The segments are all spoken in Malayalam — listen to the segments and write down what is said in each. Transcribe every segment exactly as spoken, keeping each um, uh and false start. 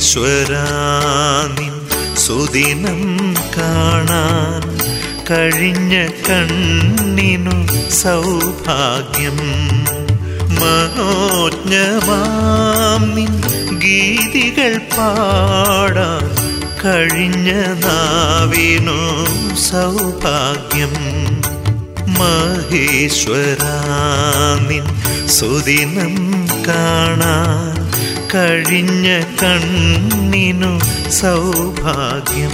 മഹേശ്വരാ നിൻ സുദിനം കാണാൻ കഴിഞ്ഞ കണ്ണിനു സൗഭാഗ്യം. മനോജ്ഞമാം നിൻ ഗീതികൾ പാടാൻ കഴിഞ്ഞ നാവിനു സൗഭാഗ്യം. മഹേശ്വരാ നിൻ സുദിനം കാണാൻ കഴിഞ്ഞ കണ്ണിനു സൗഭാഗ്യം.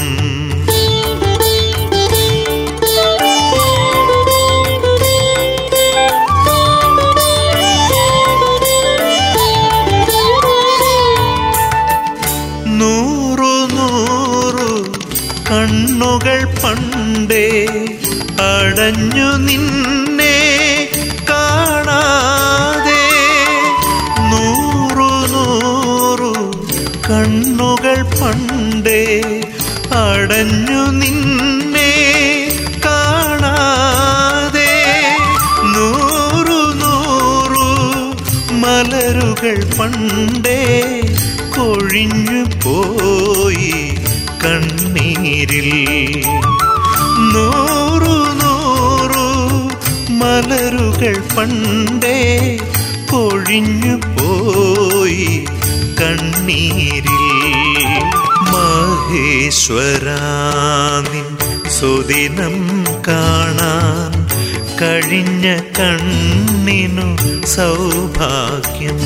നൂറു നൂറു കണ്ണുകൾ പണ്ടേ അടഞ്ഞു നിന്നെ കാണാതെ. നൂറു നൂറു കണ്ണുകൾ പണ്ടേ അടഞ്ഞു നിന്നെ കാണാതെ. നൂറു നൂറു മലരുകൾ പണ്ടേ കൊഴിഞ്ഞു പോയി കണ്ണീരിൽ. നൂറു നൂറു മലരുകൾ പണ്ടേ കൊഴിഞ്ഞു പോയി കണ്ണീരിൽ. മഹേശ്വരാ നിൻ സുദിനം കാണാൻ കഴിഞ്ഞ കണ്ണിനു സൗഭാഗ്യം.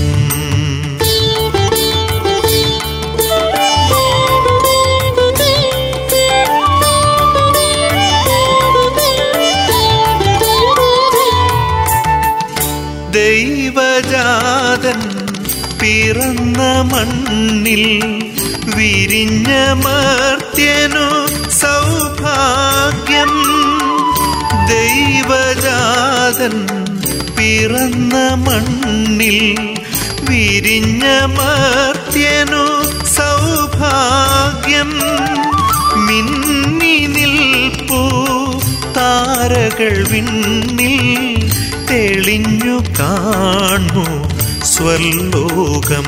ദൈവജാതൻ പിറന്ന മണ്ണിൽ വിരിഞ്ഞ മർത്യനു സൗഭാഗ്യം. ദൈവജാതൻ പിറന്ന മണ്ണിൽ വിരിഞ്ഞ മർത്യനു സൗഭാഗ്യം. മിന്നി നിൽപ്പൂ താരകൾ വിണ്ണിൽ തെളിഞ്ഞു കാണു സ്വർലോകം.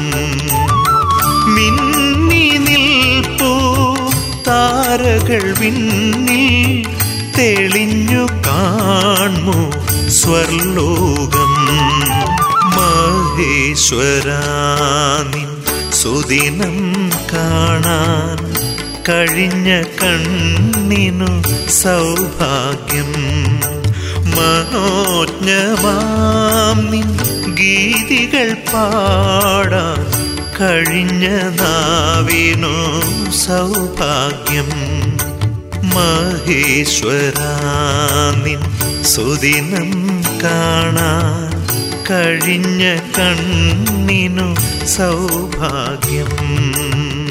മിന്നി നിൽപ്പൂ താരകൾ വിണ്ണിൽ തെളിഞ്ഞു കാണു സ്വർലോകം. മഹേശ്വരാ നിൻ സുദിനം കാണാൻ കഴിഞ്ഞ കണ്ണിനു സൗഭാഗ്യം. മനോജ്ഞമാം നിൻ ഗീതികൾ പാടാൻ കഴിഞ്ഞ നാവിനു സൗഭാഗ്യം. മഹേശ്വരാ നിൻ സുദിനം കാണാൻ കഴിഞ്ഞ കണ്ണിനു സൗഭാഗ്യം.